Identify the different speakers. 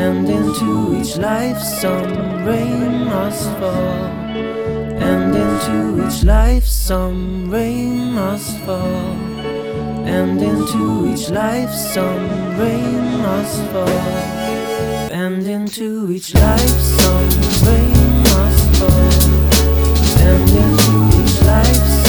Speaker 1: And into each life some rain must fall. And into each life some rain must fall. And into each life some rain must fall. And into each life some rain must fall. And into each life